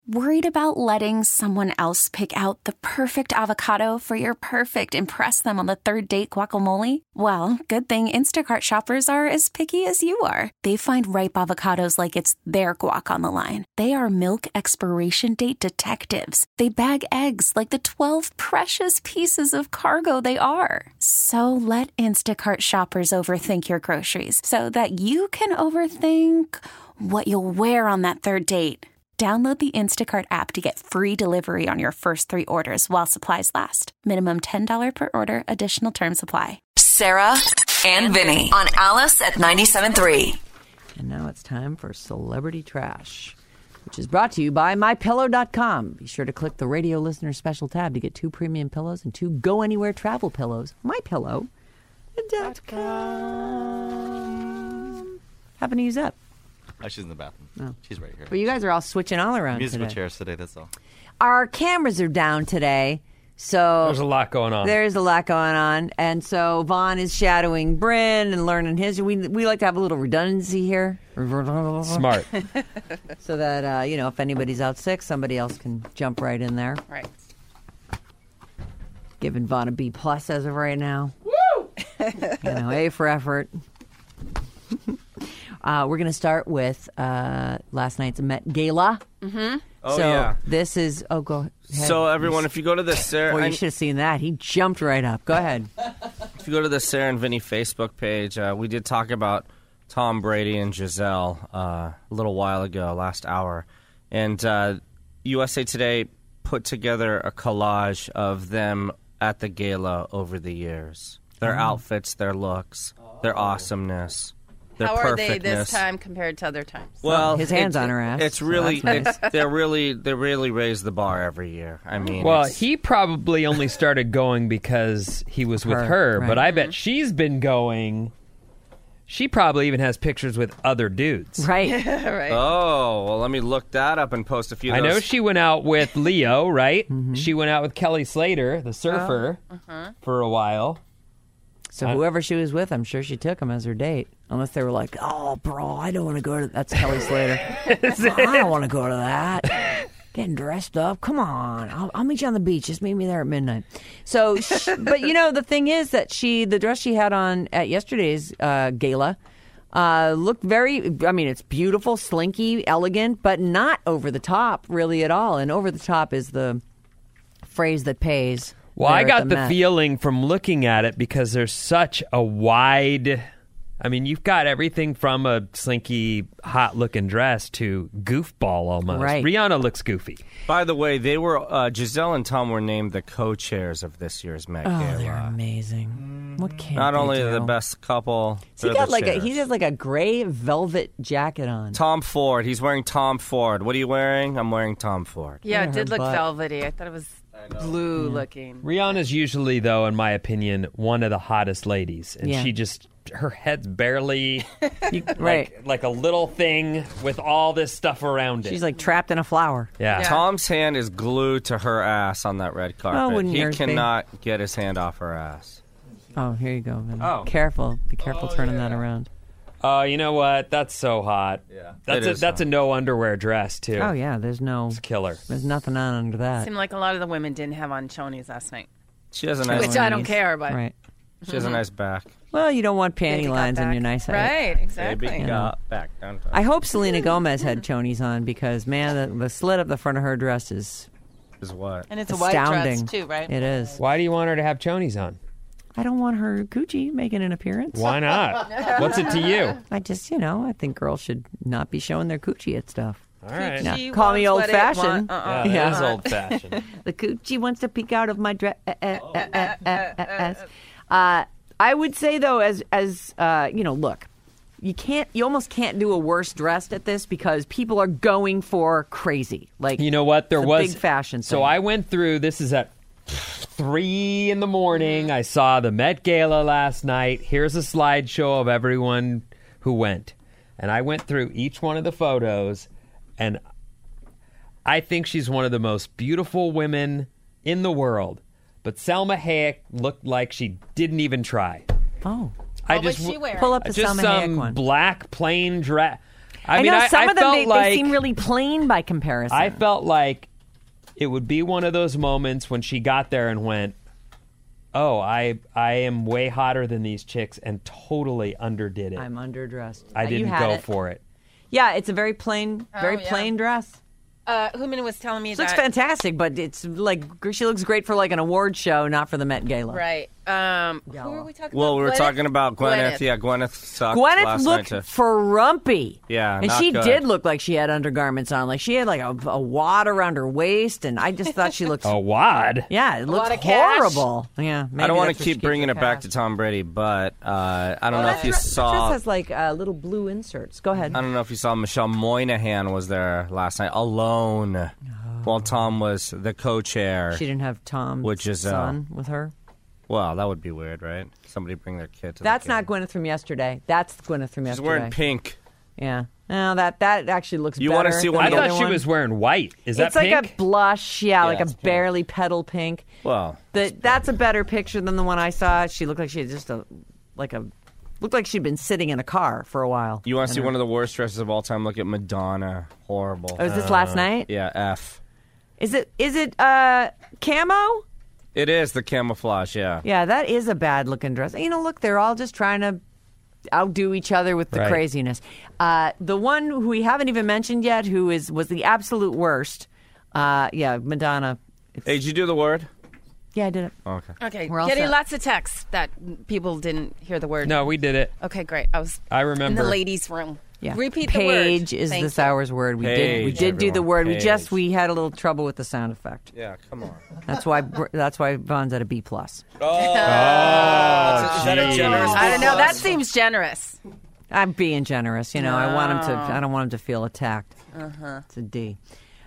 Worried about letting someone else pick out the perfect avocado for your perfect impress them on the third date guacamole? Well, good thing Instacart shoppers are as picky as you are. They find ripe avocados like it's their guac on the line. They are milk expiration date detectives. They bag eggs like the 12 precious pieces of cargo they are. So let Instacart shoppers overthink your groceries so that you can overthink what you'll wear on that third date. Download the Instacart app to get free delivery on your first 3 orders while supplies last. Minimum $10 per order. Additional terms apply. Sarah and Vinny on Alice at 97.3. And now it's time for Celebrity Trash, which is brought to you by MyPillow.com. Be sure to click the radio listener special tab to get 2 premium pillows and 2 go anywhere travel pillows. MyPillow.com. Happen to use that. Oh, she's in the bathroom. Oh. She's right here. But you guys are all switching all around Musical today. chairs today, that's all. Our cameras are down today, so There's a lot going on. There's a lot going on, and so Vaughn is shadowing Bryn and learning his. We like to have a little redundancy here. Smart. So that, if anybody's out sick, somebody else can jump right in there. Right. Giving Vaughn a B+ as of right now. Woo! A for effort. We're going to start with last night's Met Gala. Mm-hmm. Oh, so yeah. This is... Oh, go ahead. So, everyone, if you go to the Sarah... Boy, you should have seen that. He jumped right up. Go ahead. If you go to the Sarah and Vinny Facebook page, we did talk about Tom Brady and Giselle a little while ago, last hour. And USA Today put together a collage of them at the gala over the years. Their outfits, their looks, their awesomeness. Their How are they perfectness. this time compared to other times? Well, his hands on her ass. It's so really, that's nice. they really raise the bar every year. I mean, Well, he probably only started going because he was with her, right. but I bet she's been going. She probably even has pictures with other dudes. Right. Right. Oh, well, let me look that up and post a few of I those. know she went out with Leo, right? She went out with Kelly Slater, the surfer, for a while. So whoever she was with, I'm sure she took him as her date. Unless they were like, oh, bro, I don't want to go to... That's Kelly Slater. I don't want to go to that. Getting dressed up. Come on. I'll meet you on the beach. Just meet me there at midnight. So, but the thing is that the dress she had on at yesterday's gala looked it's beautiful, slinky, elegant, but not over the top really at all. And over the top is the phrase that pays. Well, I got the Met. feeling from looking at it because there's such a wide... I mean, you've got everything from a slinky, hot-looking dress to goofball almost. Right. Rihanna looks goofy. By the way, they were Giselle and Tom were named the co-chairs of this year's Met Gala. Oh, they're amazing. What can Not they only do? the best couple, So they're the he chairs. has like a gray velvet jacket on. Tom Ford. He's wearing Tom Ford. What are you wearing? I'm wearing Tom Ford. Yeah, Look it at did her look butt. velvety. I thought it was blue looking. Rihanna's usually, though, in my opinion, one of the hottest ladies. And Yeah. she just... Her head's barely Right. like a little thing with all this stuff around it. She's like trapped in a flower. yeah. Yeah. Tom's hand is glued to her ass on that red carpet. wouldn't He yours be? cannot get his hand off her ass. Oh, here you go. Vinny. Oh. Careful. Be careful turning that around. Oh, you know what? That's so hot. Yeah. That's a no underwear dress too. Oh, yeah. There's Killer. nothing on under that. Seemed like a lot of the women didn't have on chonies last night. She has a nice, Which I don't care, but Right. she has a nice back. Well, you don't want panty Baby got lines in back. your nice height. Right, exactly. Baby got back. Downtown. I hope Selena Gomez had chonies on because, man, the slit up the front of her dress is Is what? And it's a white astounding. dress too, right? It is. Why do you want her to have chonies on? I don't want her coochie making an appearance. Why not? What's it to you? I just, I think girls should not be showing their coochie at stuff. All right. Now, She call me wants what it old-fashioned. want. Yeah, Yeah. that is old fashioned. The coochie wants to peek out of my dress. I would say though, as look, you almost can't do a worse dressed at this because people are going for crazy. Like, You know what? There it's a was big fashion. So thing. I went through. This is at 3 a.m. I saw the Met Gala last night. Here's a slideshow of everyone who went, and I went through each one of the photos, and I think she's one of the most beautiful women in the world. But Selma Hayek looked like she didn't even try. Oh, I What was she wearing? pull up the just Salma some Hayek one. black plain dress. I mean, know some of them felt like, they seem really plain by comparison. I felt like it would be one of those moments when she got there and went, "Oh, I am way hotter than these chicks," and totally underdid it. I'm underdressed. I didn't go for it. Yeah, it's a very plain, plain dress. Human was telling me She that. looks fantastic, but it's like she looks great for like an award show, not for the Met Gala. Right. Who are we talking about? Well, we were Gwyneth? talking about Gwyneth. Yeah, Gwyneth sucked Gwyneth last night looked too. frumpy. Yeah, and not she good. did look like she had undergarments on. Like she had like a wad around her waist, and I just thought she looked. A wad? Yeah, it looked lot of cash. horrible. Yeah, I don't want want to keep bringing it back to Tom Brady, but I don't know if you This saw. has like little blue inserts. Go ahead. I don't know if you saw Michelle Moynihan was there last night alone while Tom was the co-chair. She didn't have Tom's With Giselle. son with her. Well, that would be weird, right? Somebody bring their kid to That's the game. not Gwyneth from yesterday. That's Gwyneth from She's yesterday. wearing pink. Yeah. No, that actually looks You better. wanna see one I of the thought other she one. was wearing white. Is that It's like pink? a blush, like a it's pink. barely petal pink. Well, That's a better picture than the one I saw. She looked like she had just looked like she'd been sitting in a car for a while. you want to see one of the worst dresses of all time? Look at Madonna. Horrible. Oh, was this last night? Yeah, F. Is it camo? It is the camouflage, yeah. Yeah, that is a bad looking dress. You know, look, they're all just trying to outdo each other with the Right. craziness. The one who we haven't even mentioned yet, who was the absolute worst. Madonna. Hey, did you do the word? Yeah, I did it. Okay. Okay, We're all getting set. lots of texts that people didn't hear the word. No, we did it. Okay, great. I was I in remember. the ladies' room. Yeah. Repeat the word. Page is Thank this you. hour's word. We Page, did do the everyone. word. Page. We had a little trouble with the sound effect. Yeah, come on. That's why Vaughn's at a B+. Is that a generous I don't know. B+? That seems generous. I'm being generous. You know, I want him to. I don't want him to feel attacked. It's a D.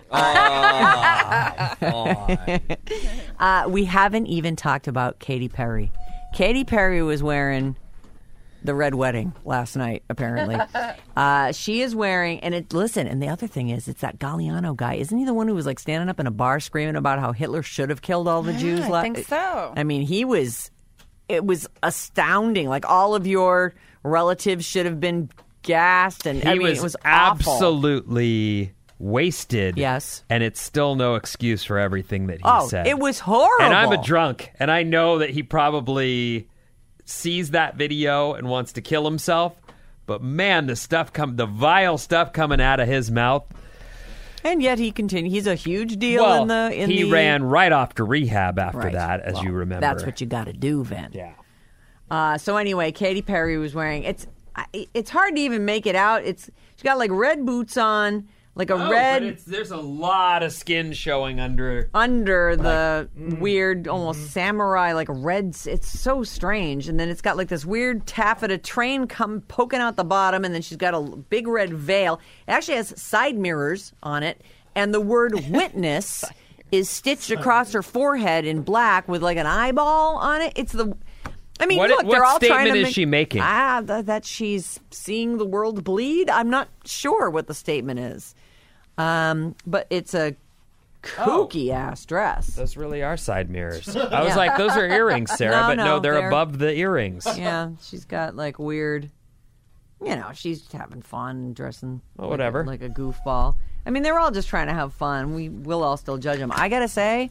We haven't even talked about Katy Perry. Katy Perry was wearing the red wedding last night, apparently. She is wearing, and the other thing is, it's that Galliano guy. Isn't he the one who was like standing up in a bar screaming about how Hitler should have killed all the Jews? I think so. I mean, it was astounding. Like all of your relatives should have been gassed, and He it was awful. absolutely wasted. Yes. And it's still no excuse for everything that he Oh, said. it was horrible. And I'm a drunk, and I know that he probably sees that video and wants to kill himself. But man, the vile stuff coming out of his mouth. And yet he continued. He's a huge deal Well, in the. he ran right off to rehab after Right. that, as Well, you remember. That's what you got to do, Vin. Yeah. So anyway, Katy Perry was wearing. It's hard to even make it out. She got like red boots on, like a red. There's a lot of skin showing under. Under the weird, almost samurai, like red. It's so strange. And then it's got like this weird taffeta train poking out the bottom, and then she's got a big red veil. It actually has side mirrors on it, and the word "witness" is stitched across her forehead in black with like an eyeball on it. I mean, What look, they're all trying to statement is make, she making? that she's seeing the world bleed. I'm not sure what the statement is. But it's a kooky ass dress. Those really are side mirrors. I was like, those are earrings, Sarah, but No, they're they're- above the earrings. Yeah, she's got like weird. She's having fun dressing. Well, whatever. Like a goofball. I mean, they're all just trying to have fun. We'll all still judge them. I gotta say,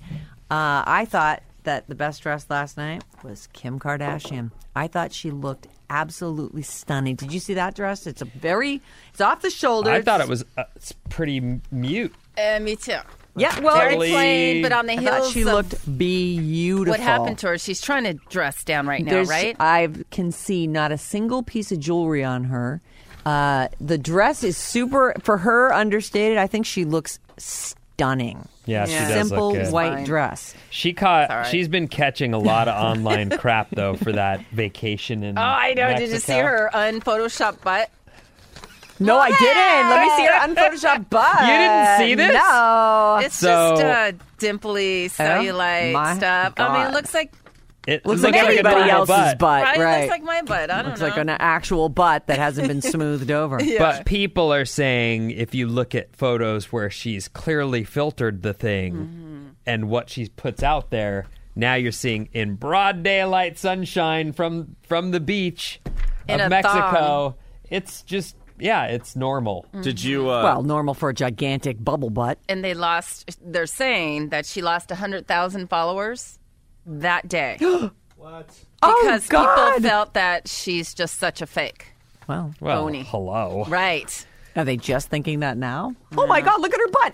I thought that the best dress last night was Kim Kardashian. I thought she looked absolutely stunning. Did you see that dress? It's off the shoulders. I thought it was it's pretty mute. Me too. Yeah, well, Very Totally- plain, but on the I thought heels she of looked beautiful. what happened to her. She's trying to dress down right now, right? I can see not a single piece of jewelry on her. The dress is super, for her, understated. I think she looks stunning. Yeah, she Yeah. does Simple look good. white Fine. dress. She's been catching a lot of online crap though for that vacation in Oh, I know. Mexico. Did you see her unphotoshopped butt? No, I didn't. Let me see her unphotoshopped butt. You didn't see this? No. It's So- just dimply cellulite My stuff. I mean, God. it looks like It Looks looks like a everybody normal else's butt, right? right? It looks like my butt. I don't Looks know. like an actual butt that hasn't been smoothed over. But people are saying if you look at photos where she's clearly filtered the thing and what she puts out there, now you're seeing in broad daylight sunshine from the beach In of a Mexico. thong. It's just yeah, it's normal. Did you? Well, normal for a gigantic bubble butt. And they're saying that she lost 100,000 followers that day. What? Because God. people felt that she's just such a fake. Well, Phony. Hello. Right. are they just thinking that now? Oh my God, look at her butt.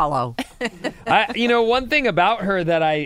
Unfollow. One thing about her that I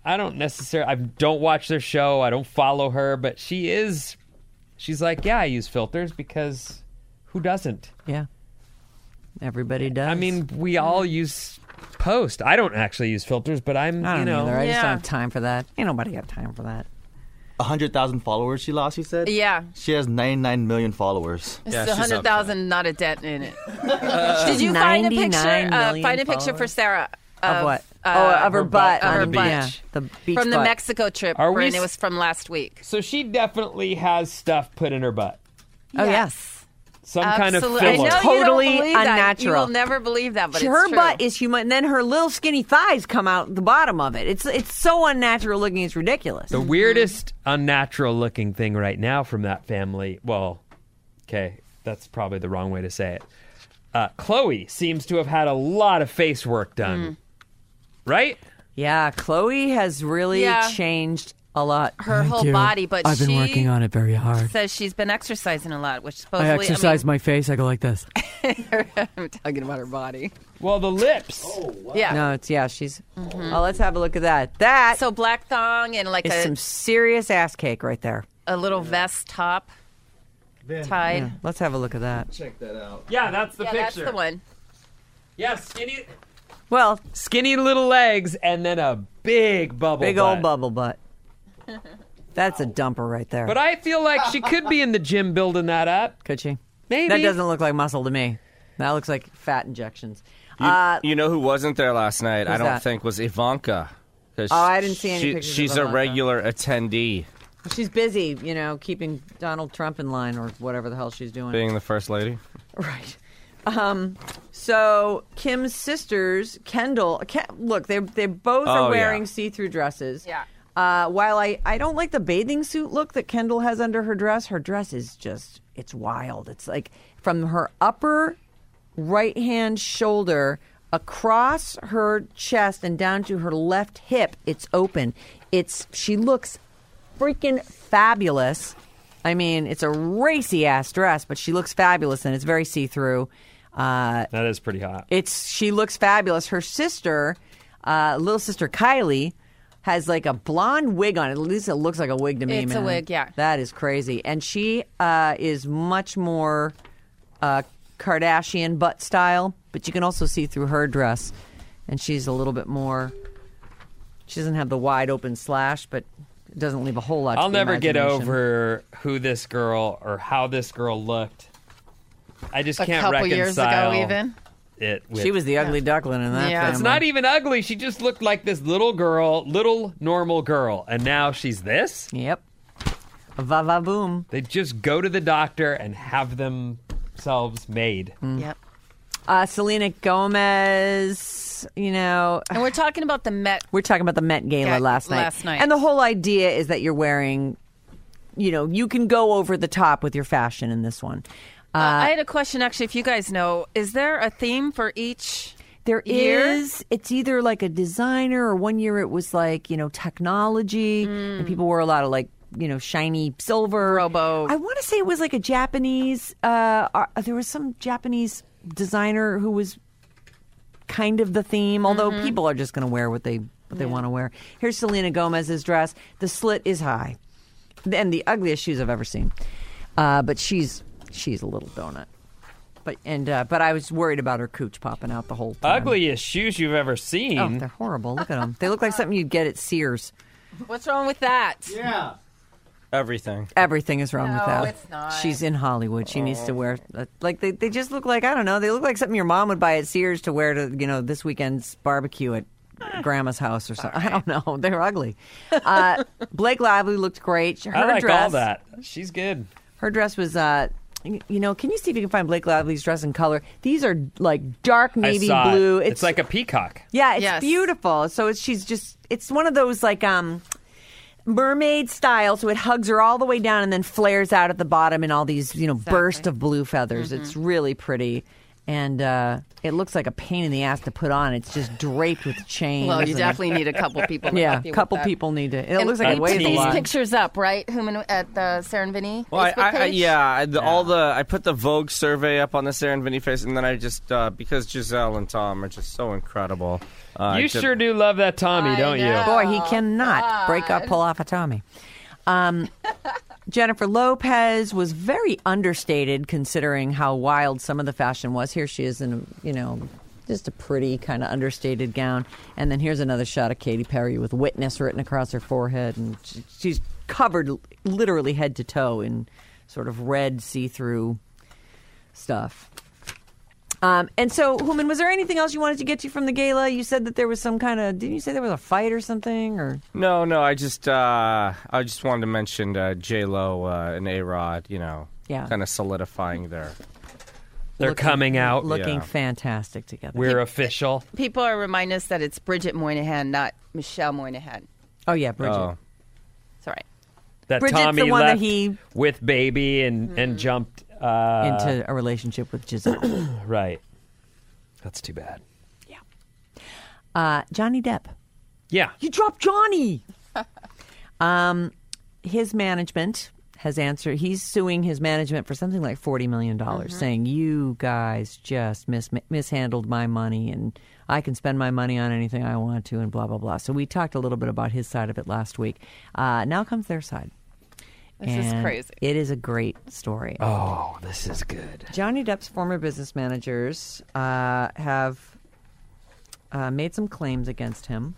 don't watch their show. I don't follow her, but she's like, yeah, I use filters because who doesn't? Yeah. Everybody does. I mean, we all use Post. I don't actually use filters, but I don't either. I just Yeah. don't have time for that. Ain't nobody got time for that. 100,000 followers she lost, you said? Yeah. She has 99 million followers. It's Yeah, she's up 100,000, not a dent in it. Did you find a 99 picture? million Find a picture for followers? Sarah. Of what? Of her butt. Of her on the butt. beach. Yeah, the beach From the butt. Mexico trip, Are we and it was from last week. So she definitely has stuff put in her butt. Oh, yes. Some kind of Absolutely. I filler. know Totally you don't believe that. unnatural. You'll never believe that, but her it's true. butt is human, and then her little skinny thighs come out the bottom of it. It's so unnatural looking, it's ridiculous. The weirdest unnatural looking thing right now from that family, well, okay, that's probably the wrong way to say it. Chloe seems to have had a lot of face work done. Right? Yeah, Chloe has really Yeah. changed a lot. her whole body, but I've been she working on it very hard. says she's been exercising a lot, which I supposedly exercise my face. I go like this. I'm talking about her body. Well, the lips. Yeah. No, she's. Oh, let's have a look at that. That So black thong and like is some serious ass cake right there. a little vest top tied. Yeah, let's have a look at that. Check that out. Yeah, that's the Yeah, picture. that's the one. Yeah, Well, skinny little legs and then a big bubble big butt. old bubble butt. That's a dumper right there. But I feel like she could be in the gym building that up. Could she? Maybe. That doesn't look like muscle to me. That looks like fat injections. You know who wasn't there last night? I don't that? think was Ivanka. 'Cause Oh, I didn't see any pictures of She's a Ivanka. regular attendee, She's busy, keeping Donald Trump in line or whatever the hell she's doing. being the first lady. Right. So Kim's sisters, Kendall, look, they both Oh, are wearing yeah. see-through dresses. Yeah. While I don't like the bathing suit look that Kendall has under her dress is just, it's wild. It's like from her upper right-hand shoulder across her chest and down to her left hip, it's open. She looks freaking fabulous. I mean, it's a racy-ass dress, but she looks fabulous, and it's very see-through. That is pretty hot. She looks fabulous. Her sister, little sister Kylie, has like a blonde wig on. At least it looks like a wig to me, It's a man. wig, yeah. That is crazy. And she is much more Kardashian butt style, but you can also see through her dress. And she's a little bit more, she doesn't have the wide open slash, but it doesn't leave a whole lot to I'll the never get imagination. over who this girl or how this girl looked. I just A can't couple reconcile years ago, even. it. With, She was the ugly duckling in that Yeah. family. It's not even ugly. She just looked like this little girl, little normal girl, and now she's this. Yep. Va boom. They just go to the doctor and have themselves made. Yep. Selena Gomez, And we're talking about the Met. we're talking about the Met Gala Yeah, last night. last night. And the whole idea is that you're wearing, you can go over the top with your fashion in this one. I had a question, actually, if you guys know. Is there a theme for each There year? is, it's either like a designer or one year it was like, technology. And people wore a lot of shiny silver. Robo. I want to say it was like a Japanese, there was some Japanese designer who was kind of the theme, although people are just going to wear what they want to wear. Here's Selena Gomez's dress. The slit is high. And the ugliest shoes I've ever seen. But she's a little donut. But I was worried about her cooch popping out the whole time. Ugliest shoes you've ever seen. Oh, they're horrible. Look at them. They look like something you'd get at Sears. What's wrong with that? Yeah. Everything. Everything is wrong with No, that. it's not. She's in Hollywood. She needs to wear they just look like, I don't know, they look like something your mom would buy at Sears to wear to this weekend's barbecue at grandma's house or something. I don't know. They're ugly. Blake Lively looked great. Her I like dress, all that. She's good. Her dress was can you see if you can find Blake Lively's dress in color? These are like dark navy I saw blue. It. It's like a peacock. Yeah, it's Yes. beautiful. So it's one of those like mermaid style, so it hugs her all the way down and then flares out at the bottom in all these, burst of blue feathers. It's really pretty. And it looks like a pain in the ass to put on. It's just draped with chains. Well, you definitely need a couple people. To help you a couple with that. people need to. It looks like And it weighs a these lot. pictures up, right? At the Sarah and Vinny Well, Facebook page? I put the Vogue survey up on the Sarah and Vinny face, and then I just because Giselle and Tom are just so incredible. You sure do love that Tommy, don't you? Boy, he cannot pull off a Tommy. Jennifer Lopez was very understated considering how wild some of the fashion was. Here she is in, just a pretty kind of understated gown. And then here's another shot of Katy Perry with Witness written across her forehead. And she's covered literally head to toe in sort of red see-through stuff. And so, Hooman, was there anything else you wanted to get to from the gala? You said that there was some kind of, didn't you say there was a fight or something? Or No, I just wanted to mention J-Lo and A-Rod, kind of solidifying They're coming out. looking fantastic together. We're official. People are reminding us that it's Bridget Moynihan, not Michelle Moynihan. Oh, yeah, Bridget. Oh. It's all right. That Bridget's Tommy the one that left he- with baby and jumped into a relationship with Giselle. right. That's too bad. Johnny Depp. Yeah. You dropped Johnny. His management has answered. He's suing his management for something like $40 million, saying, you guys just mishandled my money and I can spend my money on anything I want to and blah, blah, blah. So we talked a little bit about his side of it last week. Now comes their side. This is crazy. It is a great story. Oh, this is good. Johnny Depp's former business managers have made some claims against him.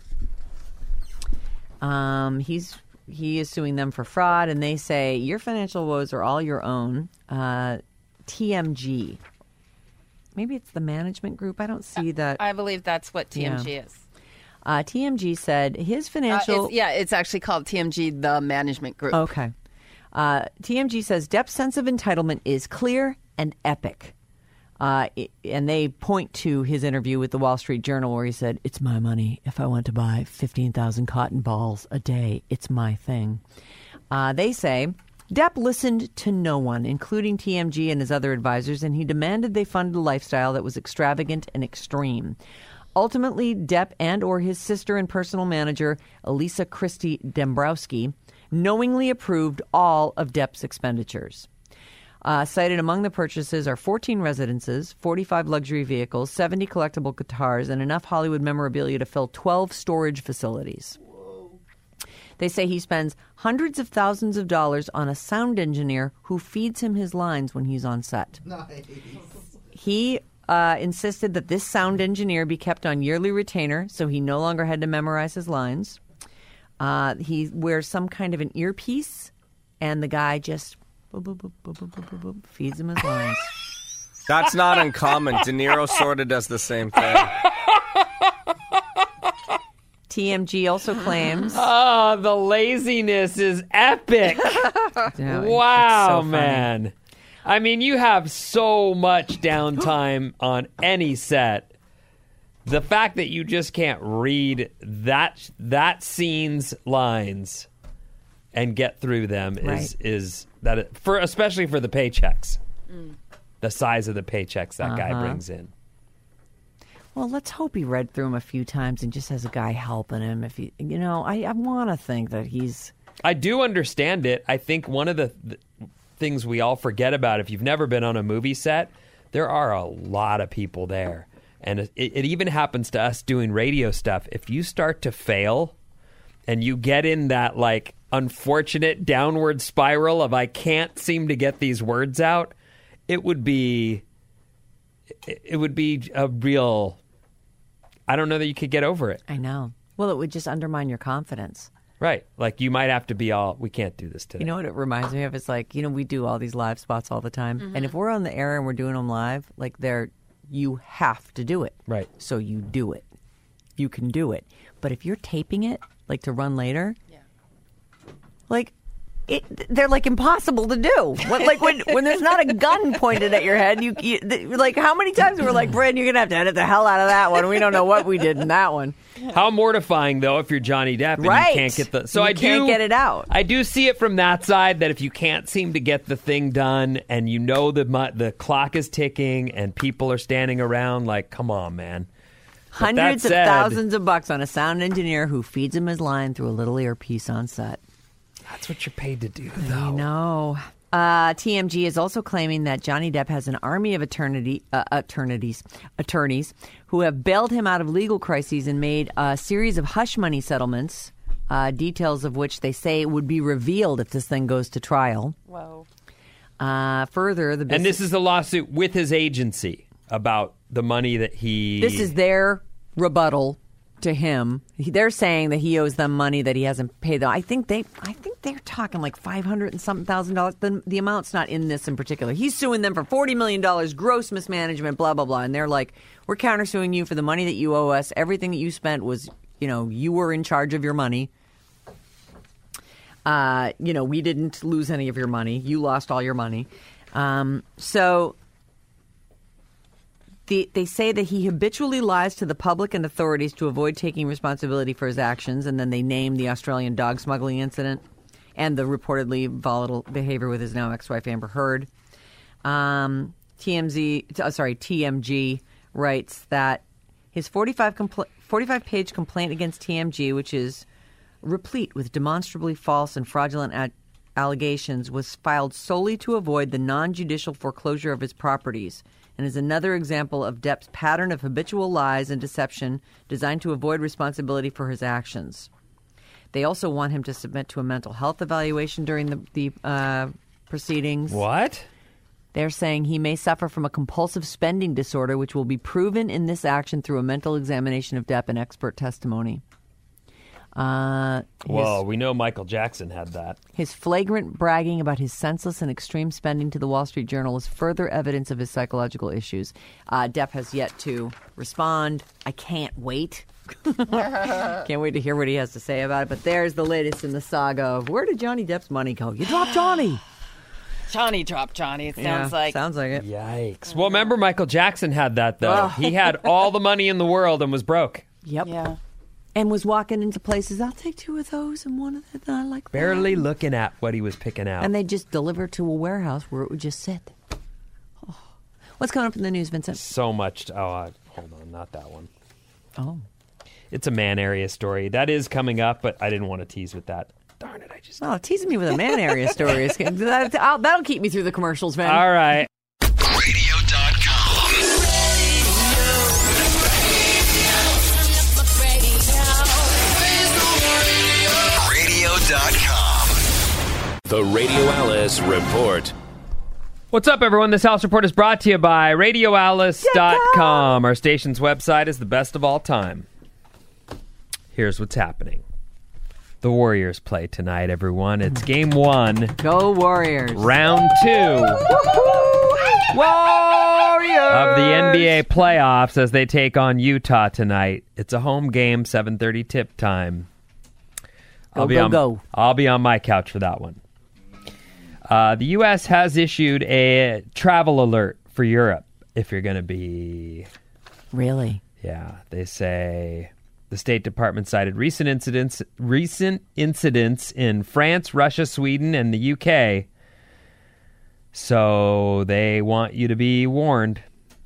He is suing them for fraud, and they say your financial woes are all your own. TMG. Maybe it's the management group. I don't see that. I believe that's what TMG is. TMG said his financial. It's actually called TMG, the management group. Okay. TMG says Depp's sense of entitlement is clear and epic. And they point to his interview with the Wall Street Journal where he said, it's my money. If I want to buy 15,000 cotton balls a day, it's my thing. They say Depp listened to no one, including TMG and his other advisors, and he demanded they fund a lifestyle that was extravagant and extreme. Ultimately, Depp and or his sister and personal manager, Elisa Christie Dembrowski, knowingly approved all of Depp's expenditures. Cited among the purchases are 14 residences, 45 luxury vehicles, 70 collectible guitars, and enough Hollywood memorabilia to fill 12 storage facilities. Whoa. They say he spends hundreds of thousands of dollars on a sound engineer who feeds him his lines when he's on set. Nice. He insisted that this sound engineer be kept on yearly retainer, so he no longer had to memorize his lines. He wears some kind of an earpiece, and the guy just feeds him his lines. That's not uncommon. De Niro sort of does the same thing. TMG also claims... Oh, the laziness is epic. Wow, so man. I mean, you have so much downtime on any set. The fact that you just can't read that scene's lines and get through them is that for especially for the paychecks, the size of the paychecks that guy brings in. Well, let's hope he read through them a few times and just has a guy helping him. If I want to think that he's. I do understand it. I think one of the things we all forget about, if you've never been on a movie set, there are a lot of people there. And it even happens to us doing radio stuff. If you start to fail and you get in that like unfortunate downward spiral of I can't seem to get these words out, it would be a real, I don't know that you could get over it. I know. Well, it would just undermine your confidence. Right. Like you might have to be all, we can't do this today. You know what it reminds me of? It's like, we do all these live spots all the time. Mm-hmm. And if we're on the air and we're doing them live, like you have to do it. Right. So you do it. You can do it. But if you're taping it, like to run later, like they're like impossible to do. When there's not a gun pointed at your head, you like how many times we're like, Brandon, you're gonna have to edit the hell out of that one. We don't know what we did in that one. How mortifying, though, if you're Johnny Depp and Right. you can't get the... You can't get it out. I do see it from that side, that if you can't seem to get the thing done and you know the clock is ticking and people are standing around, like, come on, man. But Hundreds that of said- thousands of bucks on a sound engineer who feeds him his line through a little earpiece on set. That's what you're paid to do, I though. know. TMG is also claiming that Johnny Depp has an army of attorneys who have bailed him out of legal crises and made a series of hush money settlements, details of which they say would be revealed if this thing goes to trial. Whoa. Further, the And this is a lawsuit with his agency about the money that he... This is their rebuttal to him. They're saying that he owes them money that he hasn't paid them. I think they're talking like $500 and something $1,000. The amount's not in this in particular. He's suing them for $40 million, gross mismanagement, blah, blah, blah. And they're like, we're countersuing you for the money that you owe us. Everything that you spent was, you were in charge of your money. We didn't lose any of your money. You lost all your money. So they say that he habitually lies to the public and authorities to avoid taking responsibility for his actions, and then they name the Australian dog smuggling incident and the reportedly volatile behavior with his now ex-wife Amber Heard. TMG writes that his 45-page complaint against TMG, which is replete with demonstrably false and fraudulent allegations, was filed solely to avoid the non-judicial foreclosure of his properties, and is another example of Depp's pattern of habitual lies and deception designed to avoid responsibility for his actions. They also want him to submit to a mental health evaluation during the proceedings. What? They're saying he may suffer from a compulsive spending disorder, which will be proven in this action through a mental examination of Depp and expert testimony. Well, we know Michael Jackson had that. His flagrant bragging about his senseless and extreme spending to the Wall Street Journal is further evidence of his psychological issues. Depp has yet to respond. I can't wait. Can't wait to hear what he has to say about it. But there's the latest in the saga of where did Johnny Depp's money go? You dropped Johnny. Johnny dropped Johnny, it sounds like. Sounds like it. Yikes. Well, remember Michael Jackson had that, though. Oh. He had all the money in the world and was broke. Yep. Yeah. And was walking into places, I'll take 2 of those and 1 of that. I like that. Barely looking at what he was picking out. And they just deliver to a warehouse where it would just sit. Oh. What's coming up in the news, Vincent? So much. Hold on, not that one. Oh. It's a man area story. That is coming up, but I didn't want to tease with that. Darn it, I just... Oh, teasing me with a man area story. That'll keep me through the commercials, man. All right. Radio.com. The Radio Alice Report. What's up, everyone? This Alice Report is brought to you by RadioAlice.com. Our station's website is the best of all time. Here's what's happening. The Warriors play tonight, everyone. It's game 1. Go Warriors. Round 2. Warriors! Of the NBA playoffs as they take on Utah tonight. It's a home game, 7:30 tip time. Go. I'll be on my couch for that one. The U.S. has issued a travel alert for Europe if you're going to be... Really? Yeah, they say the State Department cited recent incidents in France, Russia, Sweden, and the UK. So they want you to be warned.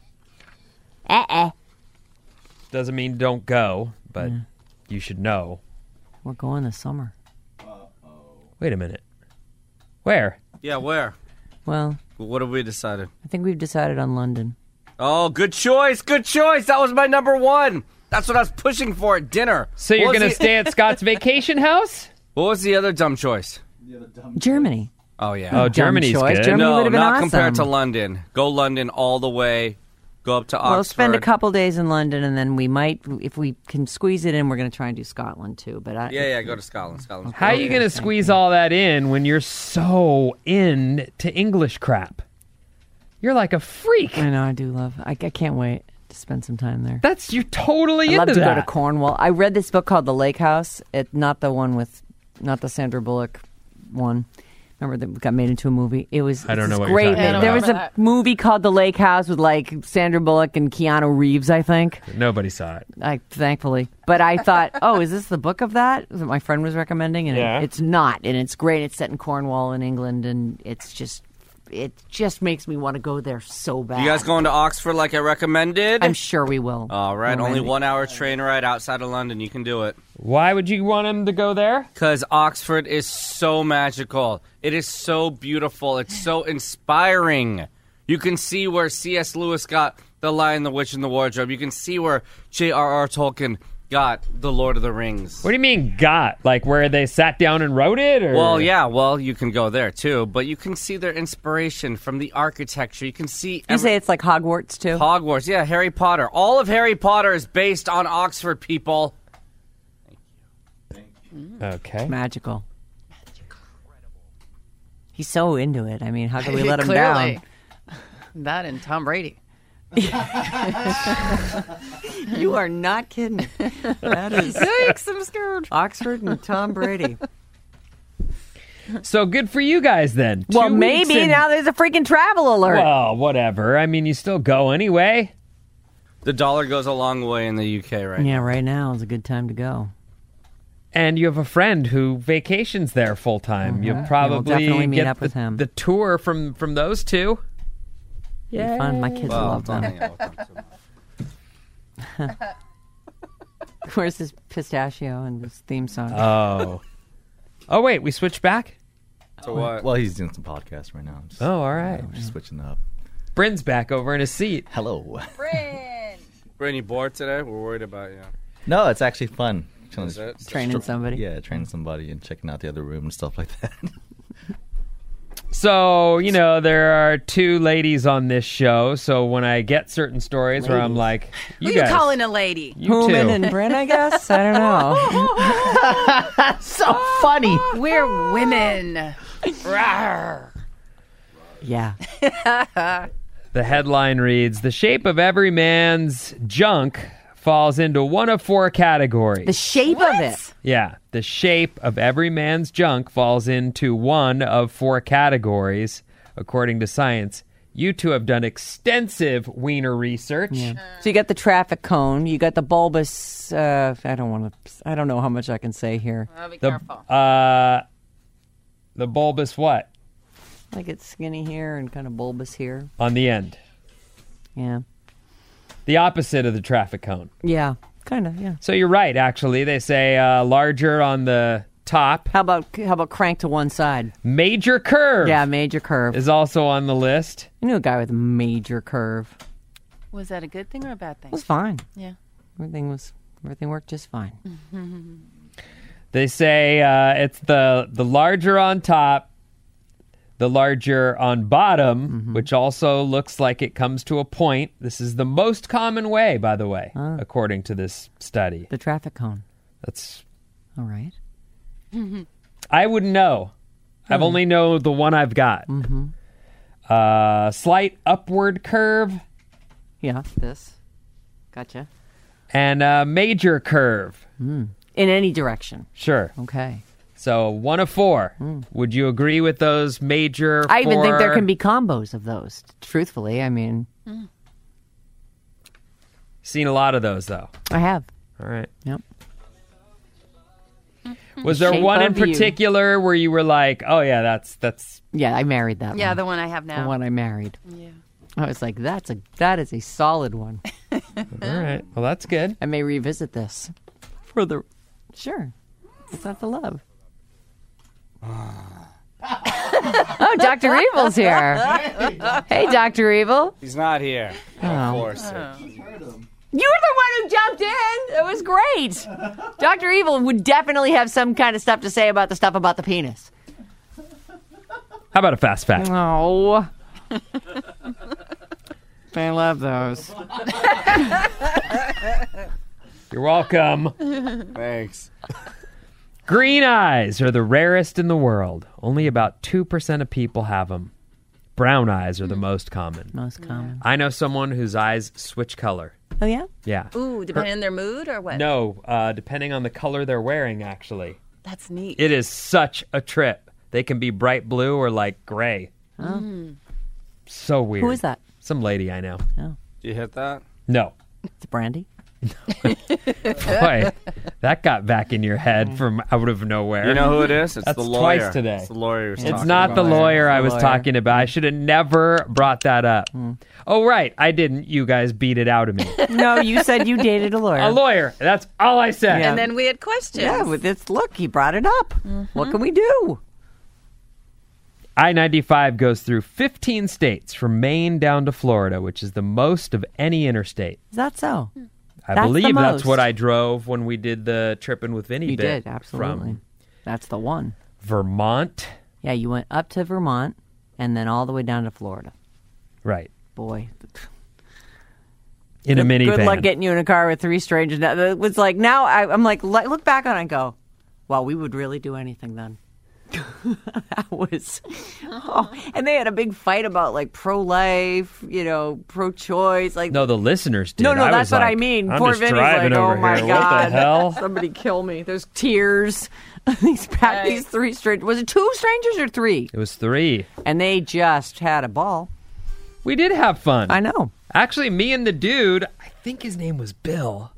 Doesn't mean don't go, but you should know. We're going this summer. Wait a minute. Where? Yeah, where? Well, What have we decided? I think we've decided on London. Oh, good choice. Good choice. That was my number 1. That's what I was pushing for at dinner. So you're going to stay at Scott's vacation house? What was the other dumb choice? Germany. Oh, yeah. Oh, Germany's choice. good. Germany no, would have been not awesome. compared to London. Go London all the way. Go up to Oxford. We'll spend a couple days in London, and then we might, if we can squeeze it in, we're going to try and do Scotland too. But Yeah, go to Scotland. How are you going to squeeze all that in when you're so into English crap? You're like a freak. I know, I do love. I can't wait to spend some time there. You're totally I love into to that. go to Cornwall. I read this book called The Lake House. Not the Sandra Bullock one. Remember that got made into a movie? It was. I don't know what great. you're talking about. There was Remember a movie called The Lake House with like Sandra Bullock and Keanu Reeves, I think. Nobody saw it. Thankfully. But I thought, oh, is this the book of that my friend was recommending? And Yeah. it's not. And it's great. It's set in Cornwall in England, and it just makes me want to go there so bad. You guys going to Oxford like I recommended? I'm sure we will. All right, only Already. 1 hour train ride outside of London. You can do it. Why would you want him to go there? Because Oxford is so magical. It is so beautiful. It's so inspiring. You can see where C.S. Lewis got The Lion, the Witch, and the Wardrobe. You can see where J.R.R. Tolkien got The Lord of the Rings. What do you mean got? Like where they sat down and wrote it? Or? Well, yeah, you can go there too, but you can see their inspiration from the architecture. You can see You say it's like Hogwarts, too? Hogwarts, yeah, Harry Potter. All of Harry Potter is based on Oxford, people. Okay. Magical. He's so into it. I mean, how can we let him Clearly. down? That and Tom Brady. You are not kidding. That is Yikes, I'm scared. Oxford and Tom Brady. So good for you guys then. Well, 2 weeks maybe in- now there's a freaking travel alert. Well, whatever. I mean, you still go anyway. The dollar goes a long way in the UK right now. Yeah, right now is a good time to go. And you have a friend who vacations there full time. You'll probably definitely meet get up with him. the tour from those two. Yeah, fun. My kids Well, love don't them. hang out with them too much. Where's his pistachio and this theme song? Oh, wait, we switched back? So what? Well, he's doing some podcasts right now. Just, Oh, all right. I'm just switching up. Bryn's back over in his seat. Hello. Brittany, bored today? We're worried about you. No, it's actually fun. Is it? Training somebody. Yeah, training somebody and checking out the other room and stuff like that. So, there are two ladies on this show. So when I get certain stories where I'm like, Who you you guys, calling a lady? you Hooman two. and Bryn, I guess. I don't know. So funny. We're women. Yeah. The headline reads, "The shape of every man's junk falls into one of four categories." The shape of it. Yeah, the shape of every man's junk falls into one of four categories, according to science. You two have done extensive wiener research. Yeah. So you got the traffic cone. You got the bulbous. I don't know how much I can say here. Be The careful. the bulbous what? Like it's skinny here and kind of bulbous here. On the end. Yeah. The opposite of the traffic cone. Yeah. Kind of. Yeah. So you're right, actually. They say larger on the top. How about crank to one side? Major curve. Yeah, major curve. Is also on the list. I knew a guy with a major curve. Was that a good thing or a bad thing? It was fine. Yeah. Everything worked just fine. They say it's the larger on top, the larger on bottom, which also looks like it comes to a point. This is the most common way, by the way, according to this study. The traffic cone. That's All right. I wouldn't know. I've only know the one I've got. Slight upward curve Yeah. This. Gotcha. and major curve. In any direction. Sure. Okay. So one of four. Would you agree with those major I even think there four? can be combos of those. Truthfully, I mean, Seen a lot of those, though. I have. All right. Yep. Was there Shape one in of you. particular where you were like, oh, yeah, that's Yeah, I married that Yeah, one. the one I have now. The one I married. Yeah. I was like, that is a solid one. all right. Well, that's good. I may revisit this. Sure. It's not the love. Oh, Dr. Evil's here. Hey, Dr. Evil. He's not here. Oh. Of course. You were the one who jumped in. It was great. Dr. Evil would definitely have some kind of stuff to say about the stuff about the penis. How about a fast fact? Oh. I love those. You're welcome. Thanks. Green eyes are the rarest in the world. Only about 2% of people have them. Brown eyes are the most common. Most common. I know someone whose eyes switch color. Oh, yeah? Yeah. Ooh, depending on their mood or what? No, depending on the color they're wearing, actually. That's neat. It is such a trip. They can be bright blue or like gray. So weird. Who is that? Some lady I know. Do you hit that? No. It's Brandy. Boy, that got back in your head from out of nowhere. You know who it is? It's That's the lawyer. twice today. It's the lawyer. It's not the lawyer I was talking about. I should have never brought that up. Oh, right. I didn't. You guys beat it out of me. No, you said you dated a lawyer. A lawyer. That's all I said. And then we had questions. Yeah, with this look, he brought it up. What can we do? I-95 goes through 15 states from Maine down to Florida, which is the most of any interstate. Is that so? I That's believe the that's most. what I drove when we did the Trippin' with Vinny You bit. did, absolutely. From That's the one. Vermont. Yeah, you went up to Vermont and then all the way down to Florida. Right. Boy. In a minivan. Good luck getting you in a car with three strangers. It was like, now I'm like, look back on it and go, well, we would really do anything then. That was, and they had a big fight about like pro-life, pro-choice. Like, No, the listeners did. no, I that's was what like, I mean. I'm Poor just Vinny's driving like, over oh my here. god, What the hell? somebody kill me. There's tears. These three strangers. Was it two strangers or three? It was 3. And they just had a ball. We did have fun. I know. Actually, me and the dude, I think his name was Bill,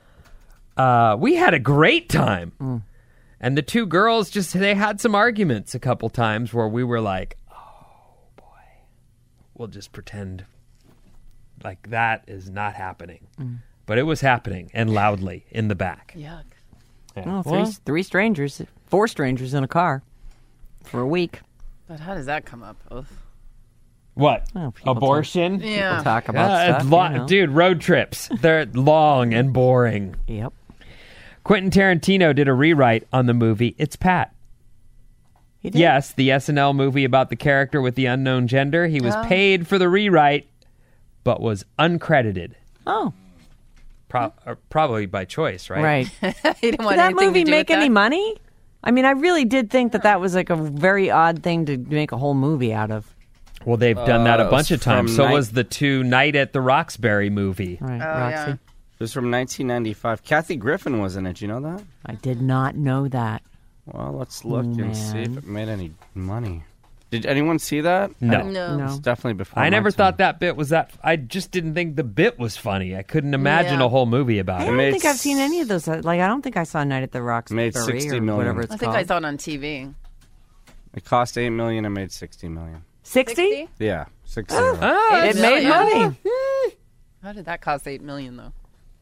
we had a great time. And the two girls they had some arguments a couple times where we were like, oh, boy, we'll just pretend like that is not happening. But it was happening, and loudly, in the back. Yuck. Yeah. Well, four strangers in a car for a week. But how does that come up? Ugh. What? Well, people Abortion? Yeah. We'll talk about It's stuff. Dude, road trips. They're long and boring. Yep. Quentin Tarantino did a rewrite on the movie It's Pat. He did? Yes, the SNL movie about the character with the unknown gender. He was paid for the rewrite, but was uncredited. Oh, Probably by choice, right? right. He didn't want Did that anything movie to do make with any that. money? I mean, I really did think that was like a very odd thing to make a whole movie out of. Well, they've done that a it bunch was of times. from So Night- was the two Night at the Roxbury movie. Right, Oh, Roxy. yeah. It was from 1995. Kathy Griffin was in it. You know that? I did not know that. Well, let's look and see if Man. it made any money. Did anyone see that? No. No. No. It's definitely before. I my never time. thought that bit was that. I just didn't think the bit was funny. I couldn't imagine Yeah. a whole movie I about it. don't made think I've seen any of those. Like, I don't think I saw Night at the Roxbury Made 60 or million. whatever it's I think called. I saw it on TV. It cost $8 million and made $60 million. 60? Yeah, 60 million. Oh, It made money. How did that cost $8 million though?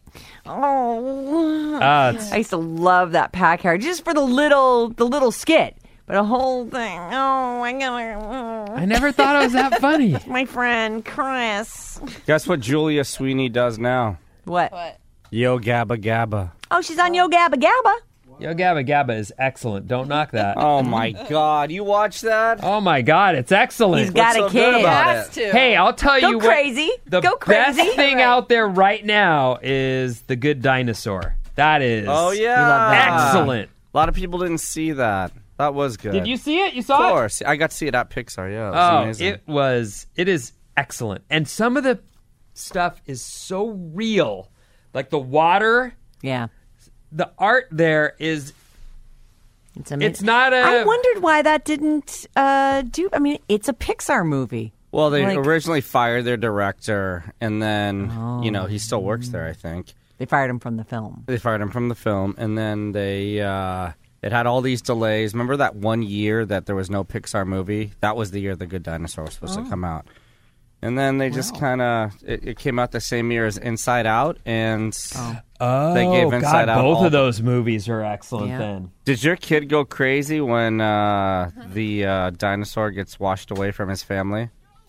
Oh, it's- I used to love that pack hair just for the little skit, but a whole thing. Oh, I never thought it was that funny. my friend Chris. Guess what Julia Sweeney does now? What? Yo Gabba Gabba. Oh, she's on Yo Gabba Gabba. Yo Gabba Gabba is excellent. Don't knock that. Oh my God, you watch that? Oh my God, it's excellent. He's got What's a so good kid. about Has it? to. Hey, I'll tell Go you crazy. what. The Go crazy. best thing out there right now is The Good Dinosaur. That is Oh yeah, You love that. excellent. A lot of people didn't see that. That was good. Did you see it? You saw Of it? course, I got to see it at Pixar. Yeah, it was amazing. It is excellent. And some of the stuff is so real. Like the water, Yeah. the art there is, It's amazing. it's not a... I wondered why that didn't do. I mean, it's a Pixar movie. Well, they like- originally fired their director, and then he still works there. I think They fired him from the film. they fired him from the film, and then they it had all these delays. Remember that one year that there was no Pixar movie? That was the year The Good Dinosaur was supposed to come out. And then they just kind of it came out the same year as Inside Out, and they gave Inside God, Out both all of those movies are excellent Yeah. then. Did your kid go crazy when the dinosaur gets washed away from his family?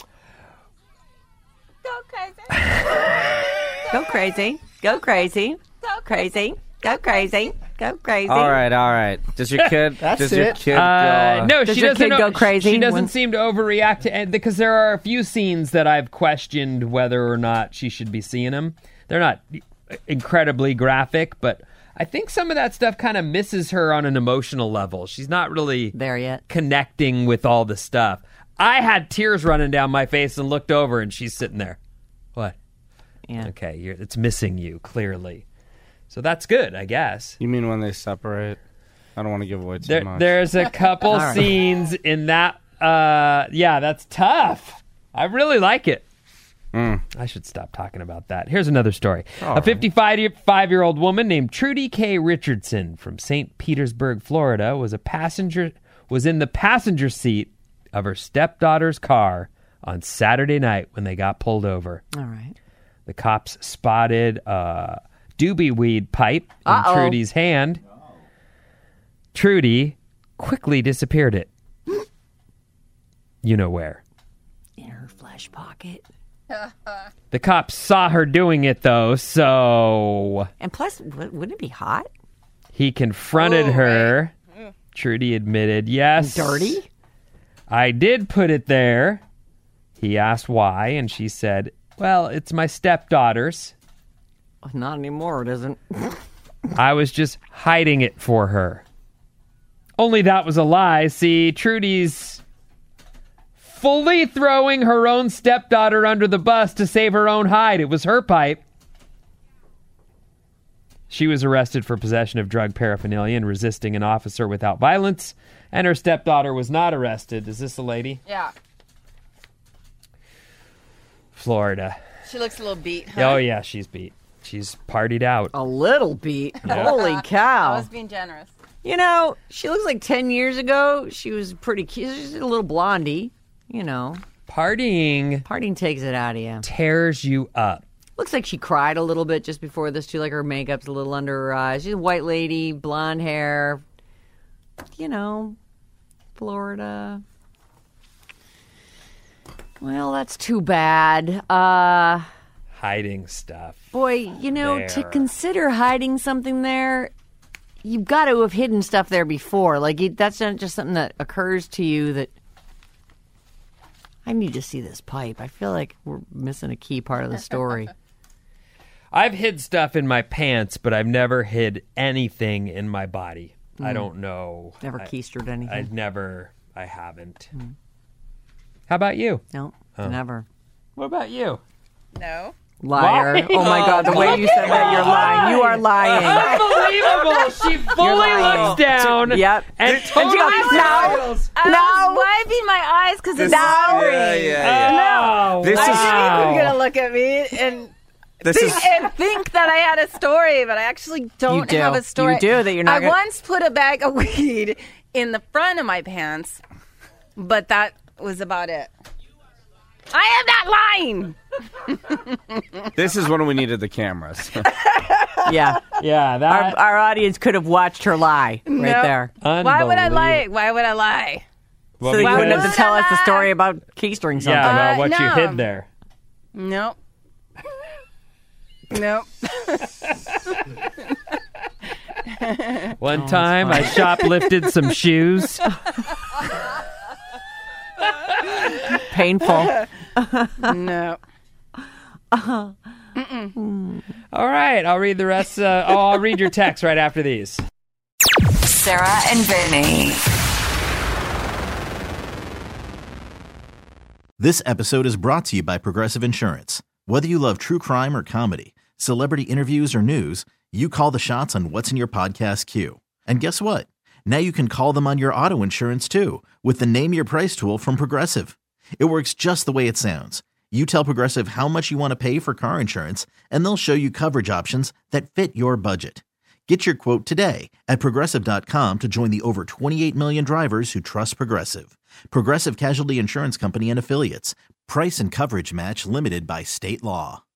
Go crazy. Go crazy. Go crazy. Go crazy. Go crazy. All right. Does your kid? does your kid go? No, Does she your doesn't kid go crazy She doesn't when- seem to overreact to and because there are a few scenes that I've questioned whether or not she should be seeing them. They're not incredibly graphic, but I think some of that stuff kind of misses her on an emotional level. She's not really There yet. connecting with all the stuff. I had tears running down my face and looked over, and she's sitting there. What? Yeah. Okay, it's missing you clearly. So that's good, I guess. You mean when they separate? I don't want to give away too much. There's a couple scenes in that. Yeah, that's tough. I really like it. I should stop talking about that. Here's another story. A 55-year-old woman named Trudy K. Richardson from St. Petersburg, Florida, was in the passenger seat of her stepdaughter's car on Saturday night when they got pulled over. All right. The cops spotted a doobie weed pipe in Trudy's hand. Trudy quickly disappeared it. You know where? In her flesh pocket. The cops saw her doing it, though, so... And plus, wouldn't it be hot? He confronted her. Right. Trudy admitted, yes. Dirty? I did put it there. He asked why, and she said, well, it's my stepdaughter's. Not anymore, it isn't. I was just hiding it for her. Only that was a lie. See, Trudy's fully throwing her own stepdaughter under the bus to save her own hide. It was her pipe. She was arrested for possession of drug paraphernalia and resisting an officer without violence, and her stepdaughter was not arrested. Is this a lady? Yeah. Florida. She looks a little beat, huh? Oh, yeah, she's beat. She's partied out. A little beat. Yeah. Holy cow. I was being generous. You know, she looks like 10 years ago. She was pretty cute. She's a little blondie, you know. Partying takes it out of you. Tears you up. Looks like she cried a little bit just before this, too. Like her makeup's a little under her eyes. She's a white lady, blonde hair. You know, Florida. Well, that's too bad. Hiding stuff. Boy, you know, there. To consider hiding something there, you've got to have hidden stuff there before. Like, that's not just something that occurs to you that, I need to see this pipe. I feel like we're missing a key part of the story. I've hid stuff in my pants, but I've never hid anything in my body. I don't know. Never keistered anything? I haven't. How about you? No, never. What about you? No. Liar. Oh my God, the way you said that, you're lying. You are lying. Unbelievable. She fully looks down. Yep. And totally smiles. I was wiping my eyes because it's sorry. Yeah. This is you're going to look at me and think that I had a story, but I actually don't have a story. You do, that you're not once put a bag of weed in the front of my pants, but that was about it. I am not lying. This is when we needed the cameras. Yeah. Yeah. That... Our audience could have watched her lie right there. Why would I lie? Why would I lie? Well, so you wouldn't have to tell us the story about keystering something. Yeah, about what you hid there. Nope. Nope. One time I shoplifted some shoes. Painful. No. All right, I'll read the rest. I'll read your text right after these. Sarah and Vinny. This episode is brought to you by Progressive Insurance. Whether you love true crime or comedy, celebrity interviews or news, you call the shots on what's in your podcast queue. And guess what? Now you can call them on your auto insurance too with the Name Your Price tool from Progressive. It works just the way it sounds. You tell Progressive how much you want to pay for car insurance, and they'll show you coverage options that fit your budget. Get your quote today at Progressive.com to join the over 28 million drivers who trust Progressive. Progressive Casualty Insurance Company and Affiliates. Price and coverage match limited by state law.